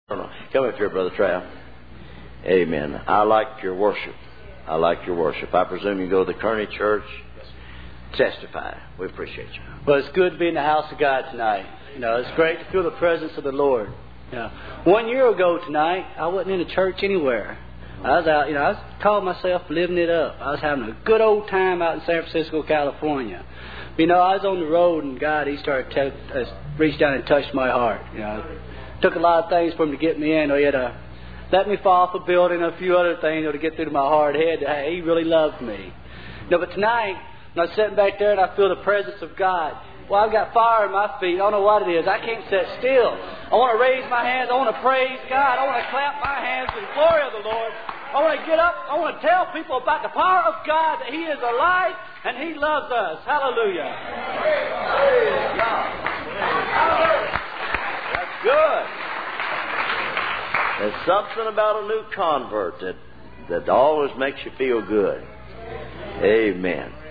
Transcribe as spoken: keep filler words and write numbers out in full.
Come up here, Brother Trav. Amen. I like your worship. I like your worship. I presume you go to the Kearney Church. Testify. We appreciate you. Well, it's good to be in the house of God tonight. You know, it's great to feel the presence of the Lord. You know, one year ago tonight, I wasn't in a church anywhere. I was out, you know, I was called myself living it up. I was having a good old time out in San Francisco, California. You know, I was on the road, and God, He started to uh, reach down and touch my heart. You know, it took a lot of things for Him to get me in. You know, He had to let me fall off a building and a few other things, you know, to get through to my hard head. Hey, He really loved me. You know, but tonight, when I was sitting back there and I feel the presence of God, well, I've got fire in my feet. I don't know what it is. I can't sit still. I want to raise my hands. I want to praise God. I want to clap my hands in the glory of the Lord. I want to get up. I want to tell people about the power of God, that He is alive and He loves us. Hallelujah. Praise God. That's good. There's something about a new convert that, that always makes you feel good. Amen.